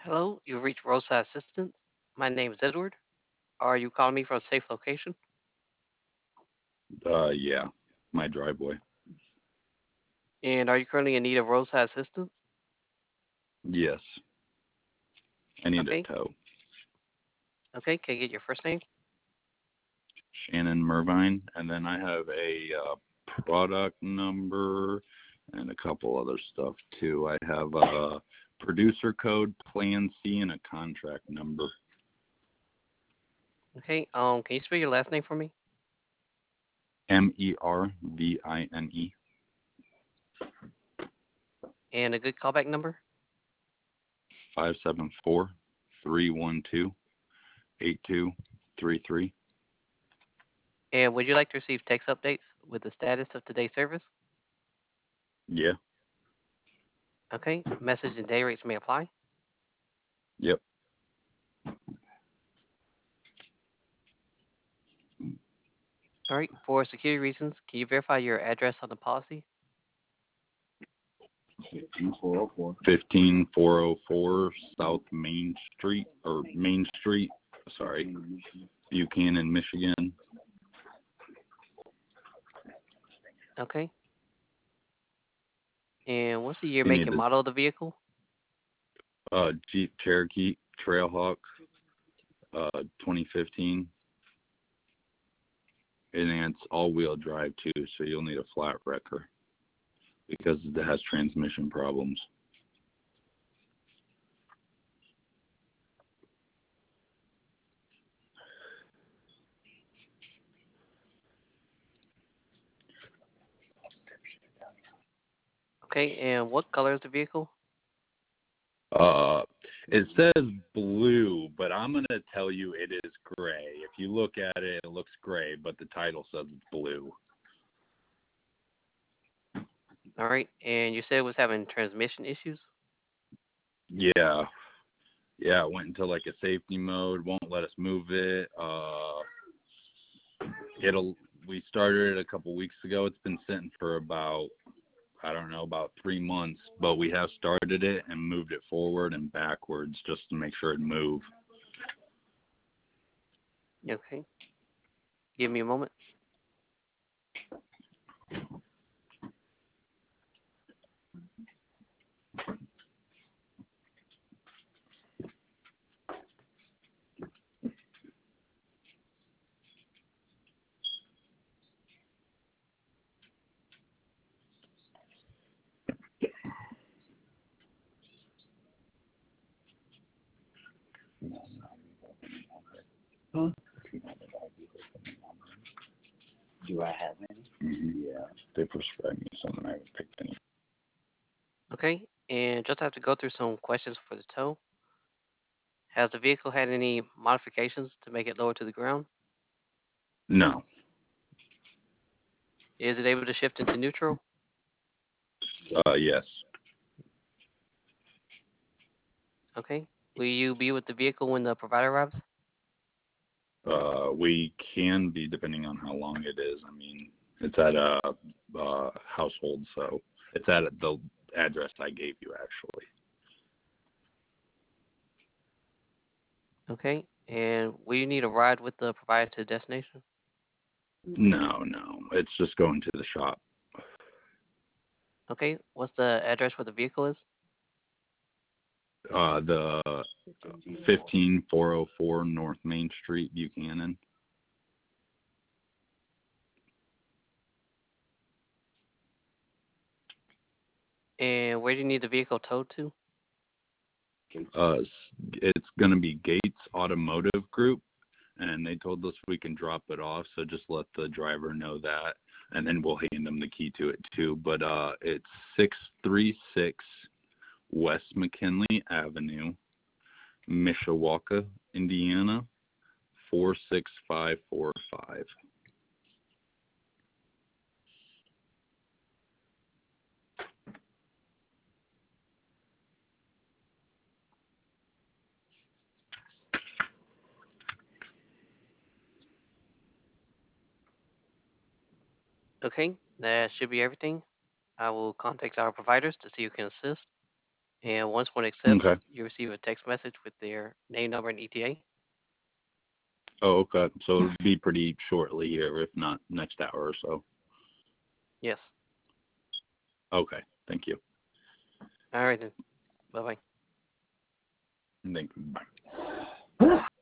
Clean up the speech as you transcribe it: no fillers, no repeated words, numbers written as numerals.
Hello, you've reached Roadside Assistance. My name is Edward. Are you calling me from a safe location? Yeah, my driveway. And are you currently in need of roadside assistance? Yes, I need a Okay, tow. okay, can I get your first name? Shannon Mervine, and then I have a product number and a couple other stuff too. I have a producer code, Plan C, and a contract number. Okay, can you spell your last name for me? Mervine. And a good callback number? 574-312-8233. And would you like to receive text updates with the status of today's service? Yeah. Okay, message and day rates may apply. Yep. All right, for security reasons, can you verify your address on the policy? 15404 South Main Street, or Main Street, sorry, Buchanan, Michigan. Okay, and what's the year, You make, need and this model of the vehicle? Jeep Cherokee Trailhawk 2015, and it's all-wheel drive too, so you'll need a flat wrecker because it has transmission problems. Okay, and what color is the vehicle? Uh, it says blue, but I'm gonna tell you it is gray. If you look at it, it looks gray, but the title says it's blue. All right, and you said it was having transmission issues? Yeah, yeah. It went into like a safety mode. Won't let us move it. It'll. We started it a couple weeks ago. It's been sitting for about, I don't know, about 3 months, but we have started it and moved it forward and backwards just to make sure it move. Okay, give me a moment. Huh? Do I have any? Yeah. They prescribed me some and I haven't picked any. Okay, and just have to go through some questions for the tow. Has the vehicle had any modifications to make it lower to the ground? No. Is it able to shift into neutral? Yes. Okay. Will you be with the vehicle when the provider arrives? We can be depending on how long it is. I mean, it's at a household, so it's at the address I gave you actually. Okay. And will you need a ride with the provider to the destination? No, no. It's just going to the shop. Okay. What's the address where the vehicle is? The 15404 North Main Street, Buchanan. And where do you need the vehicle towed to? Uh, it's going to be Gates Automotive Group, and they told us we can drop it off, so just let the driver know that, and then we'll hand them the key to it too. But it's 636 West McKinley Avenue, Mishawaka, Indiana, 46545. Okay. That should be everything. I will contact our providers to see who can assist. And once one Okay. accepts, you receive a text message with their name, number, and ETA. Oh, okay. So it'll be pretty shortly here, if not next hour or so. Yes. Okay. Thank you. All right then. Bye bye. Thank you. Bye.